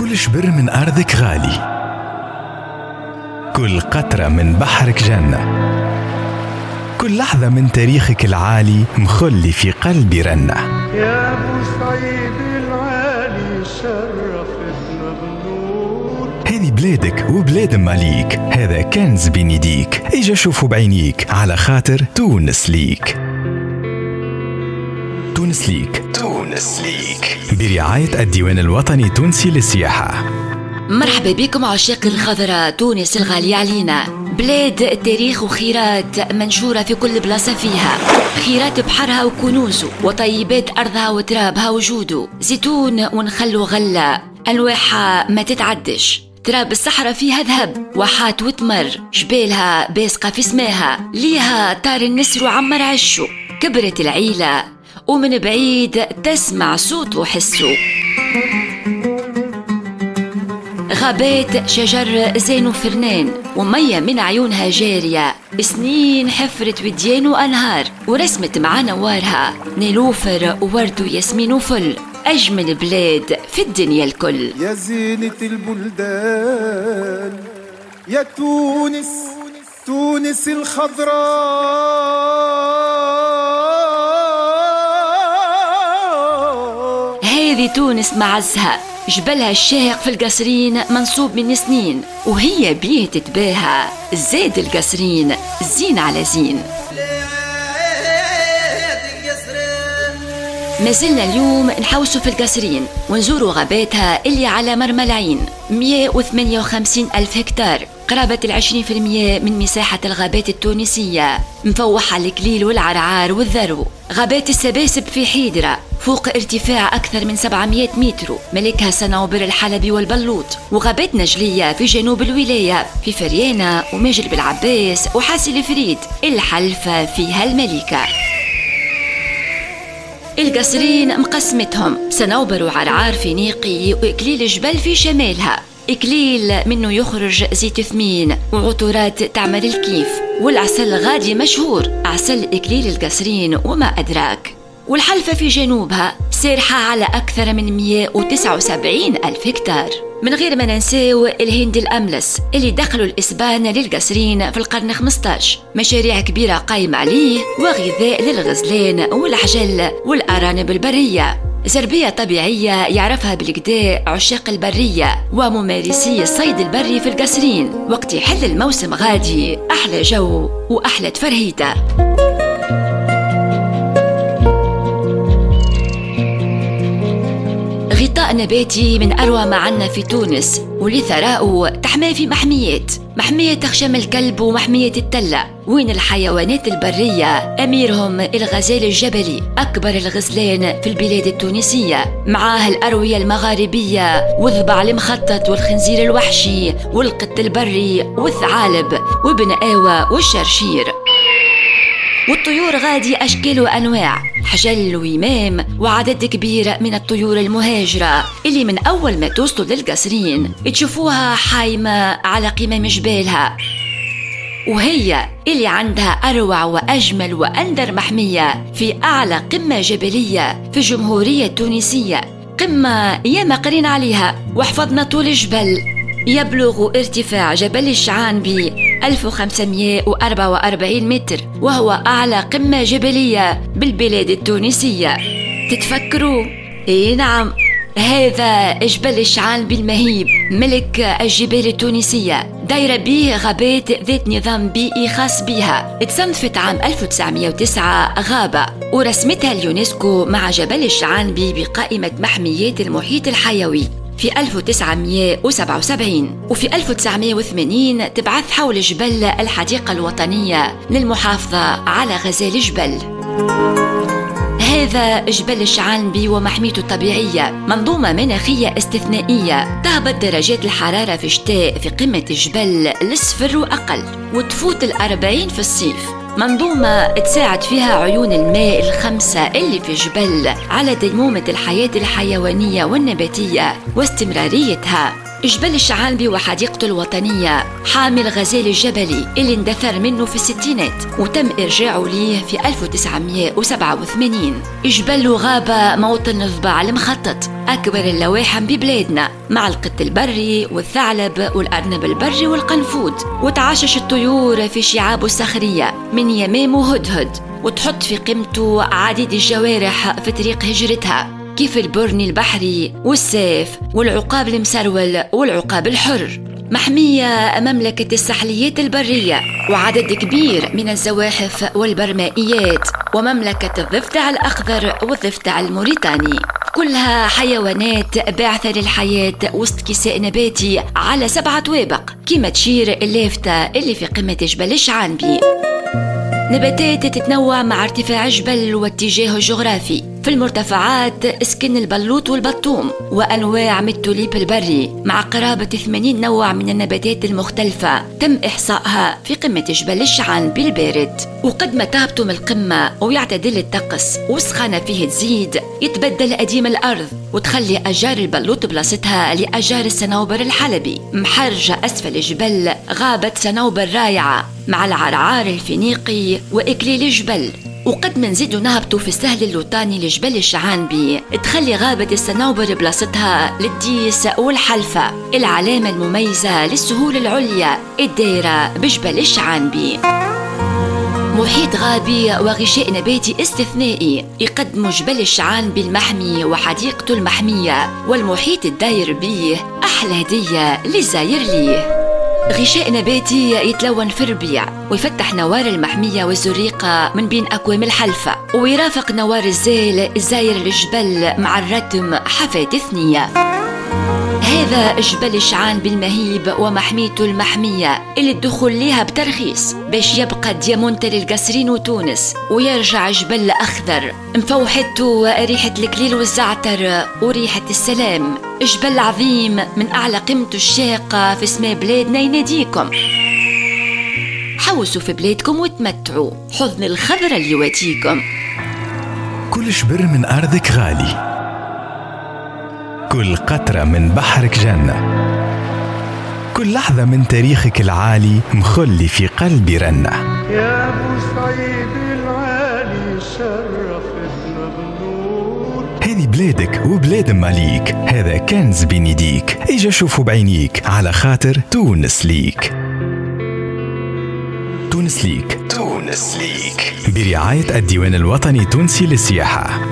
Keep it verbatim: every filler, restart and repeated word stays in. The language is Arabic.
كل شبر من أرضك غالي، كل قطرة من بحرك جنة، كل لحظة من تاريخك العالي مخلي في قلبي رنة. يا بوسعيد العالي شرفتنا بنور. هذه بلادك وبلاد ماليك، هذا كنز بين يديك، اجا شوفوا بعينيك على خاطر تونس ليك. تونس ليك، تونس ليك برعاية الديوان الوطني التونسي للسياحة. مرحبا بكم عشاق الخضراء، تونس الغالية علينا، بلاد تاريخ وخيرات منشورة في كل بلاصة فيها، خيرات بحرها وكنوزه، وطيبات أرضها وترابها وجوده، زيتون ونخل وغلة أنواعها ما تتعدش، تراب الصحراء فيها ذهب، واحات وتمر، جبالها باسقة في سماها، ليها طار النسر وعمر عشه، كبرت العيلة ومن بعيد تسمع صوت وحسه. غابات شجر زين وفرنان، ومية من عيونها جارية، سنين حفرت وديان وأنهار، ورسمت مع نوارها نيلوفر وورد وياسمين وفل، أجمل بلاد في الدنيا الكل. يا زينة البلدان يا تونس، تونس الخضراء. هذه تونس معزها، جبلها الشاهق في القصرين منصوب من سنين، وهي بيه تتباهى، زاد القصرين زين على زين. ما زلنا اليوم نحوسوا في القصرين ونزوروا غاباتها اللي على مرمى العين، مئة وثمانية وخمسين ألف هكتار، قرابة العشرين في المئة من مساحة الغابات التونسية، مفوحة الكليل والعرعار والذرو. غابات السباسب في حيدرة فوق ارتفاع أكثر من سبعمئة متر، ملكها صنوبر الحلبي والبلوط. وغابات نجلية في جنوب الولاية في فريانة وماجل بالعباس وحاسي الفريد، الحلفة فيها الملكة. القصرين مقسمتهم صنوبر وعرعار في نيقي، وإكليل جبل في شمالها. إكليل منه يخرج زيت ثمين وعطورات تعمل الكيف، والعسل غادي مشهور، عسل إكليل القصرين وما أدراك. والحلفة في جنوبها سارحة على أكثر من مئة وتسعة وسبعين ألف هكتار. من غير ما ننساو الهند الأملس اللي دخلوا الإسبان للقصرين في القرن خمسة عشر، مشاريع كبيرة قايمة عليه وغذاء للغزلان والعجل والأرانب البرية. زربية طبيعية يعرفها بالكدا عشاق البرية وممارسي الصيد البري في القصرين، وقت يحل الموسم غادي أحلى جو وأحلى تفرهيدة. غطاء نباتي من أروع ما عنا في تونس، واللي ثراءه تحمى في محميات، محمية تخشم الكلب ومحمية التلة، وين الحيوانات البرية أميرهم الغزال الجبلي، أكبر الغزلان في البلاد التونسية، معاه الأروية المغاربية والضبع المخطط والخنزير الوحشي والقط البري والثعالب وابن آوى والشرشير. والطيور غادي أشكال وأنواع، حجل ويمام وعدد كبير من الطيور المهاجرة اللي من أول ما توصلوا للقصرين تشوفوها حايمة على قمم جبالها، وهي اللي عندها أروع وأجمل وأندر محمية في أعلى قمة جبلية في الجمهورية التونسية، قمة ياما قرين عليها وحفظنا طول الجبل. يبلغ ارتفاع جبل الشعانبي ألف وخمسمئة وأربعة وأربعين متر، وهو أعلى قمة جبلية بالبلاد التونسية. تتفكروا؟ إيه نعم، هذا جبل الشعانبي المهيب، ملك الجبال التونسية، دايرة به غابات ذات نظام بيئي خاص بها، اتصنفت عام ألف وتسعمئة وتسعة غابة، ورسمتها اليونسكو مع جبل الشعانبي بقائمة محميات المحيط الحيوي في ألف وتسعمئة وسبعة وسبعين. وفي ألف وتسعمئة وثمانين تبعث حول جبل الحديقة الوطنية للمحافظة على غزال جبل. هذا جبل الشعانبي ومحميته الطبيعية منظومة مناخية استثنائية، تهبط درجات الحرارة في الشتاء في قمة الجبل للصفر وأقل، وتفوت الأربعين في الصيف. منظومة تساعد فيها عيون الماء الخمسة اللي في الجبل على ديمومة الحياة الحيوانية والنباتية واستمراريتها، جبل الشعانبي وحديقته الوطنية حامي الغزال الجبلي اللي اندثر منه في الستينات وتم إرجاعه ليه في ألف وتسعمائة وسبعة وثمانين. جبل وغابة موطن الضباع المخطط، أكبر اللواحم ببلادنا، مع القط البري والثعلب والأرنب البري والقنفود، وتعشش الطيور في شعابه الصخرية من يمام وهدهد، وتحط في قيمته عديد الجوارح في طريق هجرتها كيف البرني البحري والسيف والعقاب المسرول والعقاب الحر. محمية مملكة السحليات البرية وعدد كبير من الزواحف والبرمائيات، ومملكة الضفدع الأخضر والضفدع الموريتاني، كلها حيوانات باعثة للحياة وسط كساء نباتي على سبعة طوابق كما تشير اللافتة اللي في قمة جبل الشعانبي. نباتات تتنوع مع ارتفاع الجبل واتجاهه الجغرافي. في المرتفعات اسكن البلوط والبطوم وأنواع من التوليب البري مع قرابة ثمانين نوع من النباتات المختلفة تم إحصائها في قمة جبل الشعانبي البارد. وقد ما تهبطوا من القمة ويعتدل الطقس والسخانة فيه تزيد، يتبدل قديم الأرض وتخلي أشجار البلوط بلاصتها لأشجار الصنوبر الحلبي. محرجة أسفل الجبل غابة صنوبر رايعة مع العرعار الفينيقي وإكليل الجبل. وقد ما نزيدوا نهبطوا في السهل اللوطاني لجبل الشعانبي تخلي غابة الصنوبر بلاصتها للديس والحلفة، العلامة المميزة للسهول العليا الدايرة بجبل الشعانبي. محيط غابي وغشاء نباتي استثنائي يقدم جبل الشعانبي المحمي وحديقته المحمية والمحيط الداير بيه أحلى هدية للزاير ليه. غشاء نباتي يتلون في الربيع ويفتح نوار المحمية والزريقة من بين أكوام الحلفة، ويرافق نوار الزيل الزاير للجبل مع الرتم حفاة ثنية. هذا جبل الشعانبي المهيب ومحميته المحمية اللي الدخول ليها بترخيص باش يبقى ديامونتا للقصرين وتونس ويرجع جبل أخضر مفوحته ريحة الكليل والزعتر وريحة السلام. جبل عظيم من أعلى قيمته الشاقة في سماء بلادنا يناديكم. حوسوا في بلادكم وتمتعوا، حضن الخضرة اللي يواتيكم. كل شبر من أرضك غالي، كل قطرة من بحرك جنة، كل لحظة من تاريخك العالي مخلي في قلبي رنة. يا أبو سعيد العالي شرفتنا بنور. هذه بلادك وبلاد ماليك، هذا كنز بين يديك، اجا شوفوا بعينيك على خاطر تونس ليك. تونس ليك، تونس ليك برعاية الديوان الوطني التونسي للسياحة.